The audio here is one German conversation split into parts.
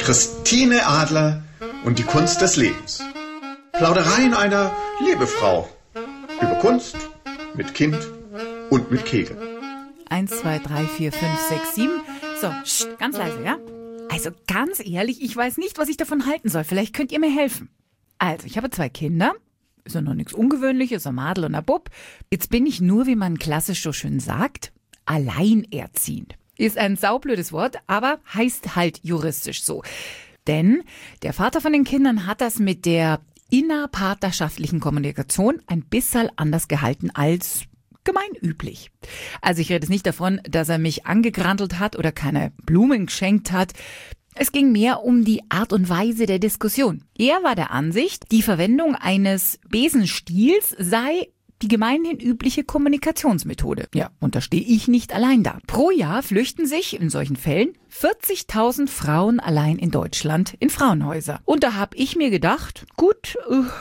Christine Adler und die Kunst des Lebens. Plaudereien einer Lebefrau. Über Kunst, mit Kind und mit Kegel. 1, 2, 3, 4, 5, 6, 7. So, ganz leise, ja? Also ganz ehrlich, ich weiß nicht, was ich davon halten soll. Vielleicht könnt ihr mir helfen. Also, ich habe 2 Kinder. Ist ja noch nichts Ungewöhnliches, ein Madel und ein Bub. Jetzt bin ich nur, wie man klassisch so schön sagt, alleinerziehend. Ist ein saublödes Wort, aber heißt halt juristisch so. Denn der Vater von den Kindern hat das mit der innerpartnerschaftlichen Kommunikation ein bisschen anders gehalten als gemeinüblich. Also ich rede jetzt nicht davon, dass er mich angegrantelt hat oder keine Blumen geschenkt hat. Es ging mehr um die Art und Weise der Diskussion. Er war der Ansicht, die Verwendung eines Besenstiels sei die gemeinhin übliche Kommunikationsmethode. Ja, und da stehe ich nicht allein da. Pro Jahr flüchten sich in solchen Fällen 40.000 Frauen allein in Deutschland in Frauenhäuser. Und da habe ich mir gedacht, gut,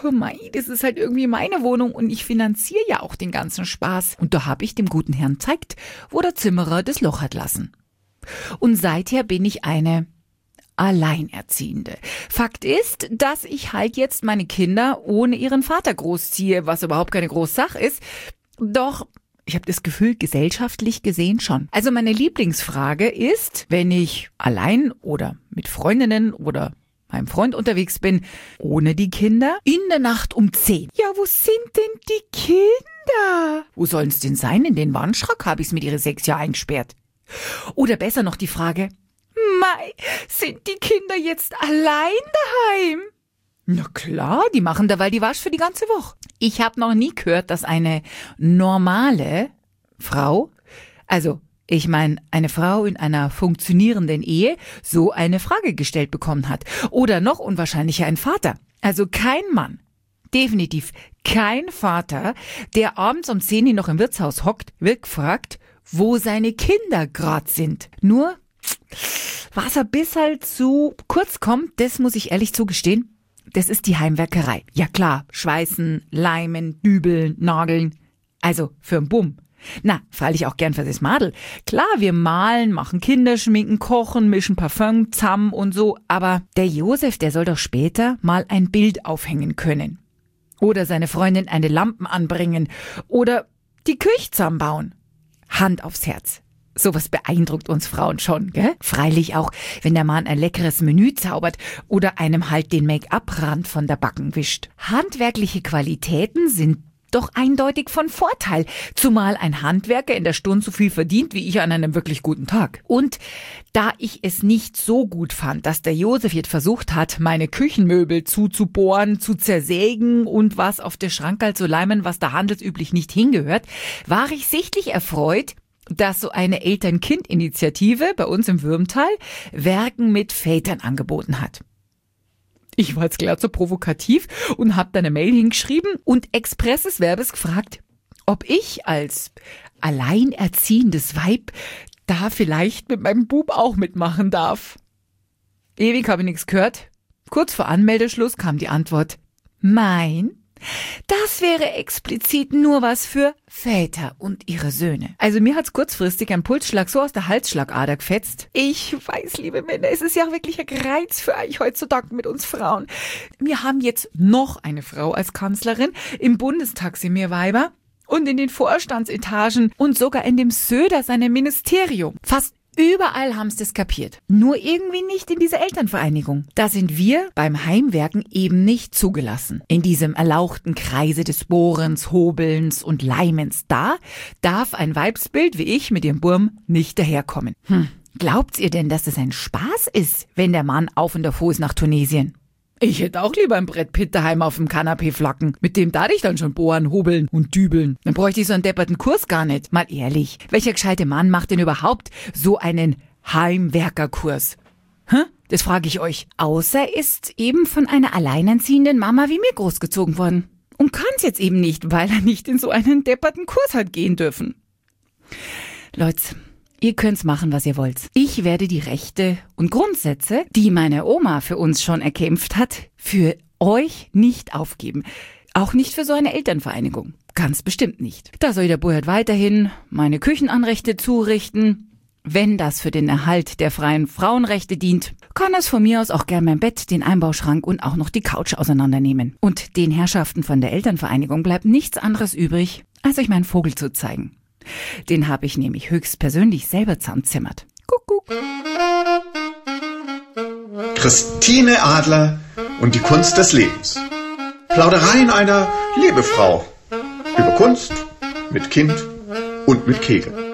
das ist halt irgendwie meine Wohnung und ich finanziere ja auch den ganzen Spaß. Und da habe ich dem guten Herrn gezeigt, wo der Zimmerer das Loch hat lassen. Und seither bin ich eine Alleinerziehende. Fakt ist, dass ich halt jetzt meine Kinder ohne ihren Vater großziehe, was überhaupt keine Großsache ist. Doch ich habe das Gefühl, gesellschaftlich gesehen schon. Also meine Lieblingsfrage ist, wenn ich allein oder mit Freundinnen oder meinem Freund unterwegs bin, ohne die Kinder, in der Nacht um 10. Ja, wo sind denn die Kinder? Wo sollen es denn sein? In den Wandschrank habe ich es mit ihre 6 Jahre eingesperrt. Oder besser noch die Frage, Mei, sind die Kinder jetzt allein daheim? Na klar, die machen derweil die Wasch für die ganze Woche. Ich habe noch nie gehört, dass eine normale Frau, also ich meine eine Frau in einer funktionierenden Ehe, so eine Frage gestellt bekommen hat. Oder noch unwahrscheinlicher ein Vater. Also kein Mann, definitiv kein Vater, der abends um 10 Uhr noch im Wirtshaus hockt, wird gefragt, wo seine Kinder grad sind. Nur was ein bisschen zu kurz kommt, das muss ich ehrlich zugestehen, das ist die Heimwerkerei. Ja klar, schweißen, leimen, dübeln, nageln. Also für einen Bumm. Na, freilich auch gern für das Madel. Klar, wir malen, machen Kinderschminken, kochen, mischen Parfum zusammen und so. Aber der Josef, der soll doch später mal ein Bild aufhängen können. Oder seine Freundin eine Lampen anbringen. Oder die Küche zusammenbauen. Hand aufs Herz. Sowas beeindruckt uns Frauen schon, gell? Freilich auch, wenn der Mann ein leckeres Menü zaubert oder einem halt den Make-up-Rand von der Backen wischt. Handwerkliche Qualitäten sind doch eindeutig von Vorteil, zumal ein Handwerker in der Stunde so viel verdient wie ich an einem wirklich guten Tag. Und da ich es nicht so gut fand, dass der Josef jetzt versucht hat, meine Küchenmöbel zuzubohren, zu zersägen und was auf der Schrankerl zu leimen, was da handelsüblich nicht hingehört, war ich sichtlich erfreut, dass so eine Eltern-Kind-Initiative bei uns im Würmtal Werken mit Vätern angeboten hat. Ich war jetzt klar so provokativ und hab da eine Mail hingeschrieben und expresses Verbes gefragt, ob ich als alleinerziehendes Weib da vielleicht mit meinem Bub auch mitmachen darf. Ewig habe ich nichts gehört. Kurz vor Anmeldeschluss kam die Antwort, das wäre explizit nur was für Väter und ihre Söhne. Also mir hat's kurzfristig ein Pulsschlag so aus der Halsschlagader gefetzt. Ich weiß, liebe Männer, es ist ja wirklich ein Reiz für euch heutzutage mit uns Frauen. Wir haben jetzt noch eine Frau als Kanzlerin, im Bundestag sind wir Weiber und in den Vorstandsetagen und sogar in dem Söder seinem Ministerium. Fast überall haben sie das kapiert. Nur irgendwie nicht in dieser Elternvereinigung. Da sind wir beim Heimwerken eben nicht zugelassen. In diesem erlauchten Kreise des Bohrens, Hobelns und Leimens. Da darf ein Weibsbild wie ich mit ihrem Burm nicht daherkommen. Glaubt ihr denn, dass es ein Spaß ist, wenn der Mann auf und davor ist nach Tunesien? Ich hätte auch lieber ein Brett Pitt daheim auf dem Kanapee flacken. Mit dem darf ich dann schon bohren, hobeln und dübeln. Dann bräuchte ich so einen depperten Kurs gar nicht. Mal ehrlich, welcher gescheite Mann macht denn überhaupt so einen Heimwerkerkurs? Das frage ich euch. Außer ist eben von einer alleinerziehenden Mama wie mir großgezogen worden. Und kann's jetzt eben nicht, weil er nicht in so einen depperten Kurs hat gehen dürfen. Leute, ihr könnt's machen, was ihr wollt. Ich werde die Rechte und Grundsätze, die meine Oma für uns schon erkämpft hat, für euch nicht aufgeben. Auch nicht für so eine Elternvereinigung. Ganz bestimmt nicht. Da soll der Burhard weiterhin meine Küchenanrechte zurichten. Wenn das für den Erhalt der freien Frauenrechte dient, kann es von mir aus auch gern mein Bett, den Einbauschrank und auch noch die Couch auseinandernehmen. Und den Herrschaften von der Elternvereinigung bleibt nichts anderes übrig, als euch meinen Vogel zu zeigen. Den habe ich nämlich höchstpersönlich selber zusammenzimmert. Kuckuck. Christine Adler und die Kunst des Lebens. Plaudereien einer Liebefrau. Über Kunst, mit Kind und mit Kegel.